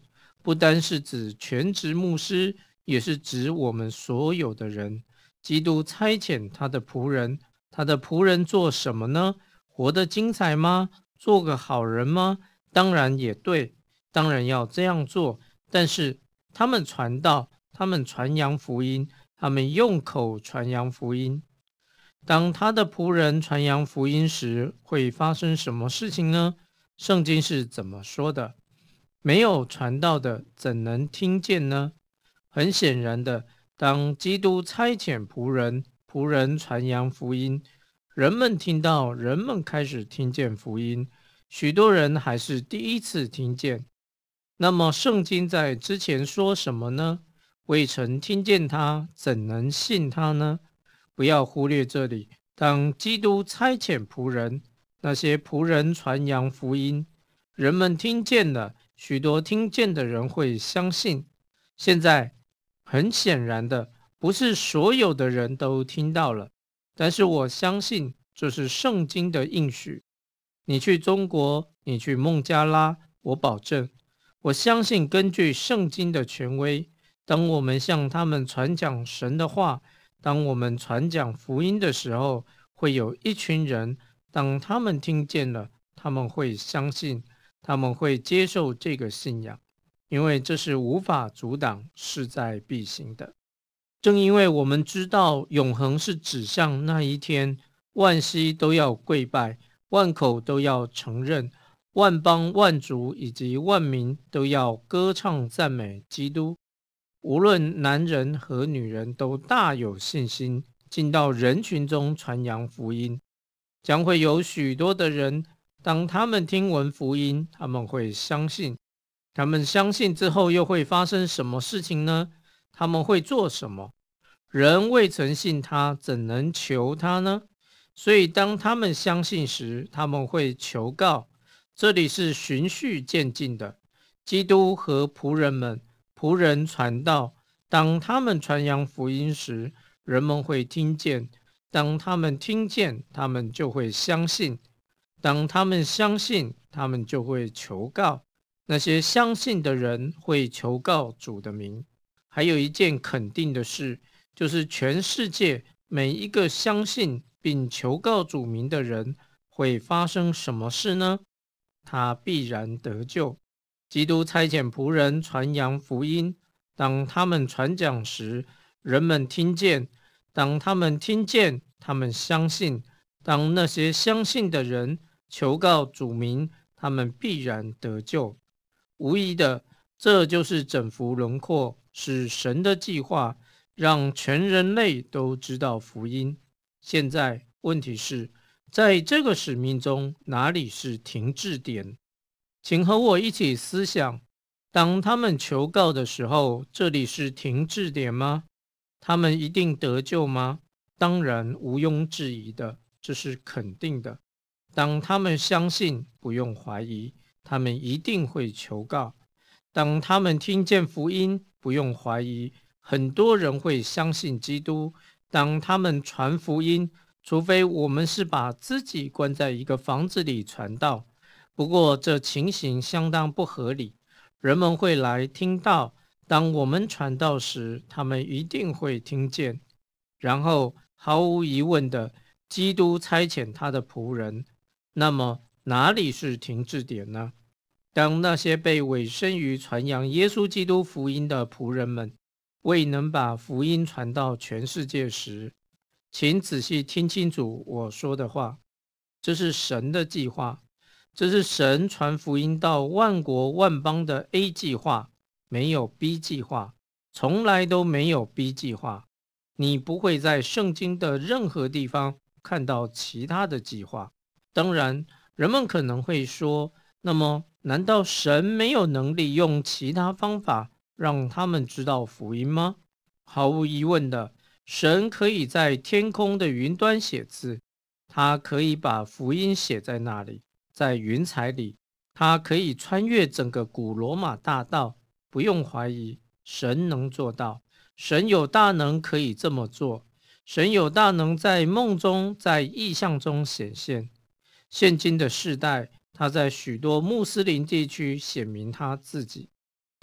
不单是指全职牧师，也是指我们所有的人。基督差遣他的仆人，他的仆人做什么呢？活得精彩吗？做个好人吗？当然也对，当然要这样做。但是他们传道，他们传扬福音，他们用口传扬福音。当他的仆人传扬福音时，会发生什么事情呢？圣经是怎么说的？没有传道的，怎能听见呢？很显然的，当基督差遣仆人，仆人传扬福音，人们听到，人们开始听见福音，许多人还是第一次听见。那么圣经在之前说什么呢？未曾听见他，怎能信他呢？不要忽略这里，当基督差遣仆人，那些仆人传扬福音，人们听见了，许多听见的人会相信。现在很显然的，不是所有的人都听到了，但是我相信这是圣经的应许。你去中国，你去孟加拉，我保证，我相信根据圣经的权威，当我们向他们传讲神的话，当我们传讲福音的时候，会有一群人，当他们听见了，他们会相信，他们会接受这个信仰，因为这是无法阻挡，势在必行的。正因为我们知道永恒是指向那一天，万膝都要跪拜，万口都要承认，万邦万族以及万民都要歌唱赞美基督。无论男人和女人都大有信心，进到人群中传扬福音。将会有许多的人，当他们听闻福音，他们会相信。他们相信之后又会发生什么事情呢？他们会做什么？人未曾信他，怎能求他呢？所以当他们相信时，他们会求告。这里是循序渐进的。基督和仆人们，仆人传道，当他们传扬福音时，人们会听见。当他们听见，他们就会相信。当他们相信，他们就会求告。那些相信的人会求告主的名。还有一件肯定的事，就是全世界每一个相信并求告主名的人，会发生什么事呢？他必然得救。基督差遣仆人传扬福音，当他们传讲时，人们听见；当他们听见，他们相信；当那些相信的人求告主名，他们必然得救。无疑的，这就是整幅轮廓，是神的计划，让全人类都知道福音。现在问题是，在这个使命中，哪里是停滞点？请和我一起思想，当他们求告的时候，这里是停滞点吗？他们一定得救吗？当然毋庸置疑的，这是肯定的。当他们相信，不用怀疑，他们一定会求告。当他们听见福音，不用怀疑，很多人会相信基督。当他们传福音，除非我们是把自己关在一个房子里传道，不过这情形相当不合理。人们会来听道，当我们传道时，他们一定会听见。然后毫无疑问的，基督差遣他的仆人。那么哪里是停滞点呢？当那些被委身于传扬耶稣基督福音的仆人们未能把福音传到全世界时，请仔细听清楚我说的话。这是神的计划，这是神传福音到万国万邦的 A 计划，没有 B 计划，从来都没有 B 计划。你不会在圣经的任何地方看到其他的计划。当然，人们可能会说，那么难道神没有能力用其他方法让他们知道福音吗？毫无疑问的，神可以在天空的云端写字，他可以把福音写在那里，在云彩里，他可以穿越整个古罗马大道，不用怀疑，神能做到。神有大能可以这么做，神有大能在梦中，在异象中显现。现今的世代，他在许多穆斯林地区显明他自己，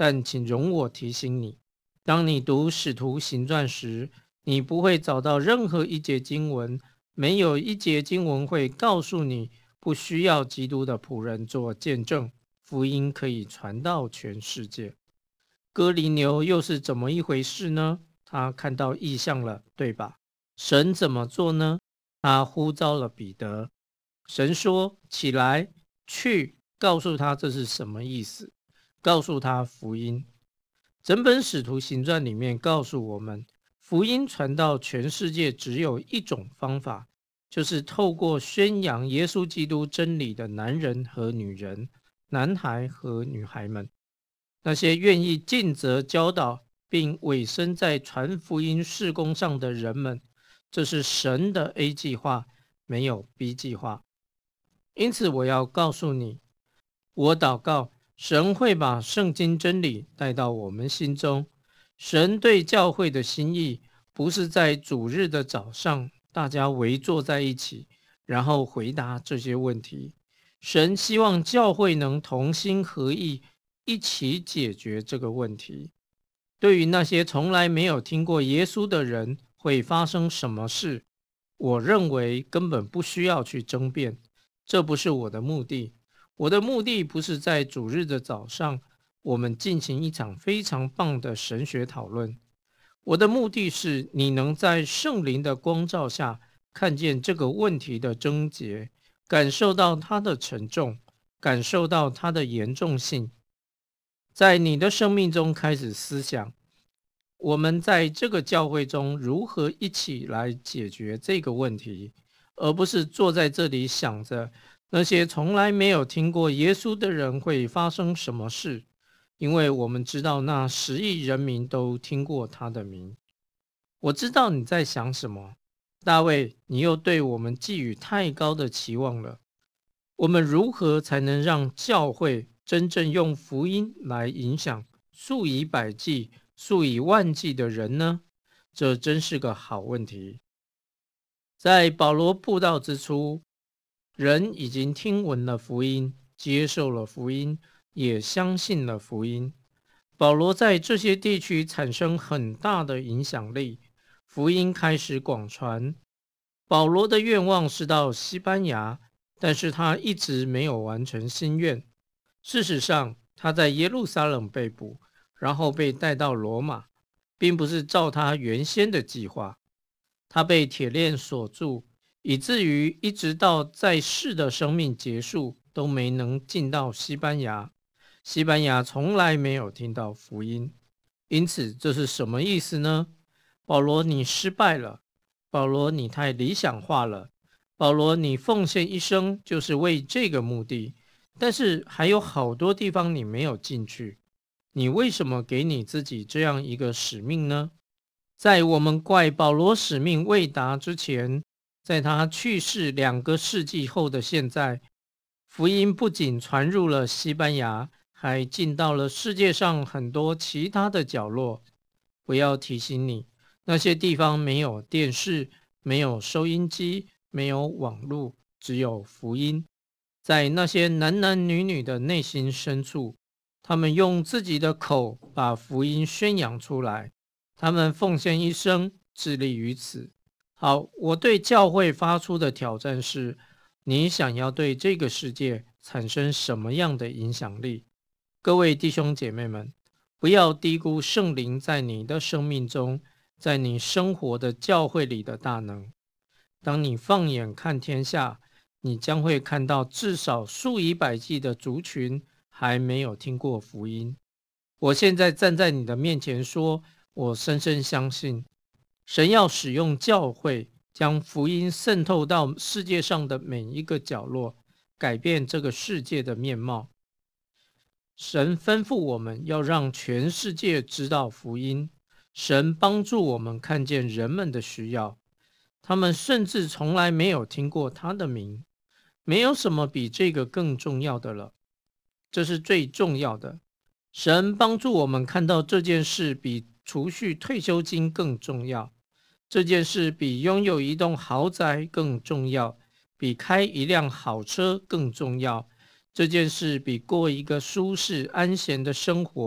但请容我提醒你，当你读使徒行传时，你不会找到任何一节经文，没有一节经文会告诉你不需要基督的仆人做见证，福音可以传到全世界。哥尼流又是怎么一回事呢？他看到异象了，对吧？神怎么做呢？他呼召了彼得，神说起来，去告诉他这是什么意思，告诉他福音。整本使徒行传里面告诉我们，福音传到全世界只有一种方法，就是透过宣扬耶稣基督真理的男人和女人，男孩和女孩们，那些愿意尽责教导并委身在传福音事工上的人们。这是神的 A 计划，没有 B 计划。因此我要告诉你，我祷告神会把圣经真理带到我们心中。神对教会的心意不是在主日的早上大家围坐在一起，然后回答这些问题。神希望教会能同心合意，一起解决这个问题。对于那些从来没有听过耶稣的人，会发生什么事？我认为根本不需要去争辩，这不是我的目的。我的目的不是在主日的早上，我们进行一场非常棒的神学讨论。我的目的是你能在圣灵的光照下，看见这个问题的症结，感受到它的沉重，感受到它的严重性，在你的生命中开始思想，我们在这个教会中如何一起来解决这个问题，而不是坐在这里想着那些从来没有听过耶稣的人会发生什么事，因为我们知道那十亿人民都听过他的名。我知道你在想什么，大卫，你又对我们寄予太高的期望了。我们如何才能让教会真正用福音来影响数以百计数以万计的人呢？这真是个好问题。在保罗布道之初，人已经听闻了福音，接受了福音，也相信了福音。保罗在这些地区产生很大的影响力，福音开始广传。保罗的愿望是到西班牙，但是他一直没有完成心愿。事实上，他在耶路撒冷被捕，然后被带到罗马，并不是照他原先的计划。他被铁链锁住，以至于一直到在世的生命结束都没能进到西班牙。西班牙从来没有听到福音。因此这是什么意思呢？保罗，你失败了。保罗，你太理想化了。保罗，你奉献一生就是为这个目的，但是还有好多地方你没有进去。你为什么给你自己这样一个使命呢？在我们怪保罗使命未达之前，在他去世两个世纪后的现在，福音不仅传入了西班牙，还进到了世界上很多其他的角落。我要提醒你，那些地方没有电视，没有收音机，没有网络，只有福音。在那些男男女女的内心深处，他们用自己的口把福音宣扬出来，他们奉献一生，致力于此。好，我对教会发出的挑战是，你想要对这个世界产生什么样的影响力？各位弟兄姐妹们，不要低估圣灵在你的生命中，在你生活的教会里的大能。当你放眼看天下，你将会看到至少数以百计的族群还没有听过福音。我现在站在你的面前说，我深深相信，神要使用教会，将福音渗透到世界上的每一个角落，改变这个世界的面貌。神吩咐我们要让全世界知道福音，神帮助我们看见人们的需要，他们甚至从来没有听过他的名。没有什么比这个更重要的了，这是最重要的。神帮助我们看到这件事比储蓄退休金更重要，这件事比拥有一栋豪宅更重要，比开一辆好车更重要，这件事比过一个舒适安闲的生活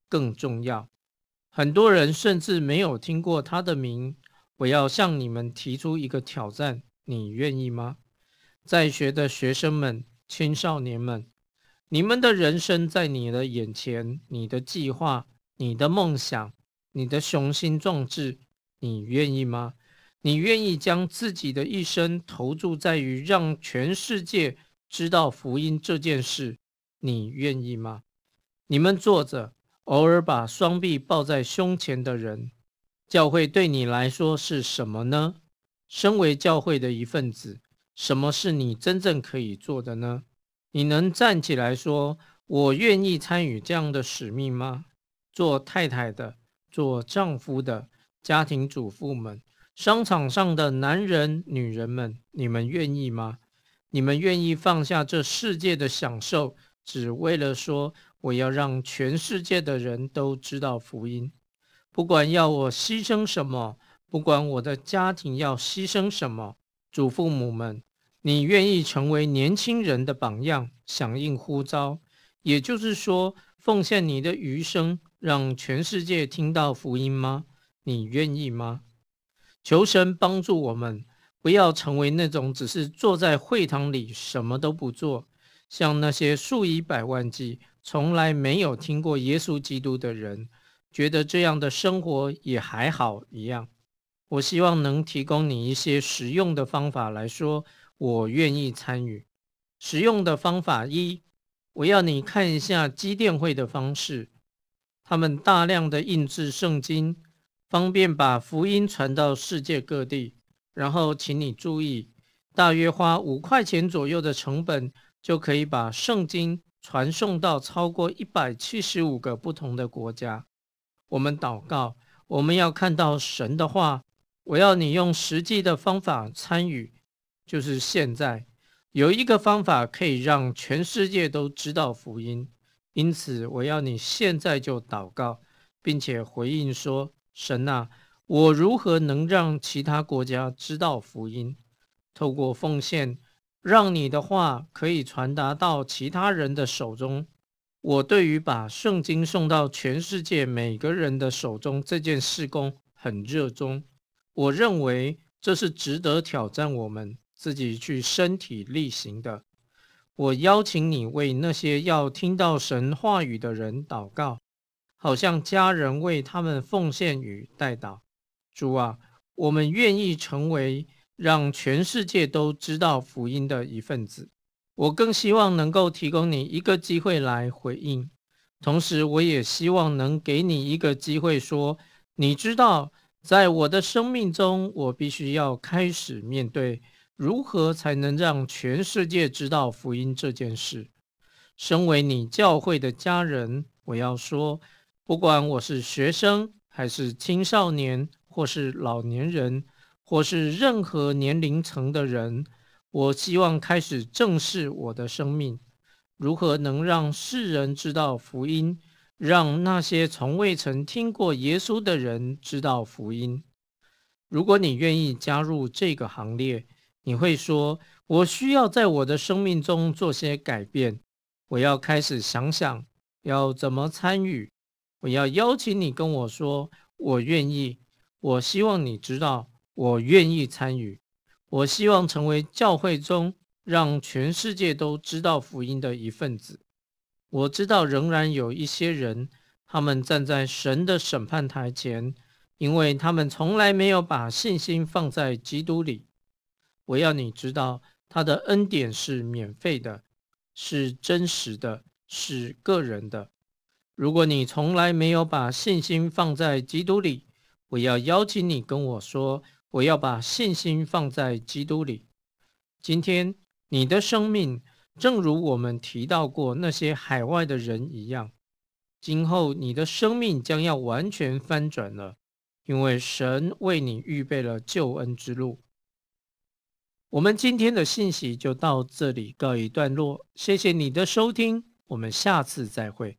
更重要。很多人甚至没有听过他的名。我要向你们提出一个挑战，你愿意吗？在学的学生们、青少年们，你们的人生在你的眼前，你的计划、你的梦想、你的雄心壮志，你愿意吗？你愿意将自己的一生投注在于让全世界知道福音这件事，你愿意吗？你们坐着，偶尔把双臂抱在胸前的人，教会对你来说是什么呢？身为教会的一份子，什么是你真正可以做的呢？你能站起来说，我愿意参与这样的使命吗？做太太的，做丈夫的，家庭主妇们，商场上的男人、女人们，你们愿意吗？你们愿意放下这世界的享受，只为了说，我要让全世界的人都知道福音？不管要我牺牲什么，不管我的家庭要牺牲什么，祖父母们，你愿意成为年轻人的榜样，响应呼召，也就是说，奉献你的余生，让全世界听到福音吗？你愿意吗？求神帮助我们，不要成为那种只是坐在会堂里什么都不做，像那些数以百万计从来没有听过耶稣基督的人，觉得这样的生活也还好一样。我希望能提供你一些实用的方法来说，我愿意参与。实用的方法一，我要你看一下基甸会的方式，他们大量的印制圣经，方便把福音传到世界各地。然后请你注意，大约花五块钱左右的成本，就可以把圣经传送到超过一百七十五个不同的国家。我们祷告，我们要看到神的话，我要你用实际的方法参与，就是现在有一个方法可以让全世界都知道福音，因此我要你现在就祷告，并且回应说，神啊，我如何能让其他国家知道福音？透过奉献，让你的话可以传达到其他人的手中。我对于把圣经送到全世界每个人的手中这件事工很热衷，我认为这是值得挑战我们自己去身体力行的。我邀请你为那些要听到神话语的人祷告，好像家人为他们奉献与代祷。主啊，我们愿意成为让全世界都知道福音的一份子。我更希望能够提供你一个机会来回应，同时我也希望能给你一个机会说，你知道，在我的生命中，我必须要开始面对如何才能让全世界知道福音这件事。身为你教会的家人，我要说，不管我是学生，还是青少年，或是老年人，或是任何年龄层的人，我希望开始正视我的生命，如何能让世人知道福音，让那些从未曾听过耶稣的人知道福音。如果你愿意加入这个行列，你会说，我需要在我的生命中做些改变，我要开始想想要怎么参与。我要邀请你跟我说，我愿意，我希望你知道，我愿意参与。我希望成为教会中让全世界都知道福音的一份子。我知道仍然有一些人，他们站在神的审判台前，因为他们从来没有把信心放在基督里。我要你知道，他的恩典是免费的，是真实的，是个人的。如果你从来没有把信心放在基督里，我要邀请你跟我说，我要把信心放在基督里。今天你的生命正如我们提到过那些海外的人一样，今后你的生命将要完全翻转了，因为神为你预备了救恩之路。我们今天的信息就到这里告一段落，谢谢你的收听，我们下次再会。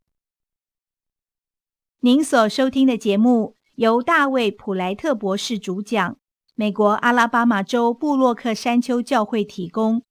您所收听的节目由大卫·普莱特博士主讲，美国阿拉巴马州布洛克山丘教会提供。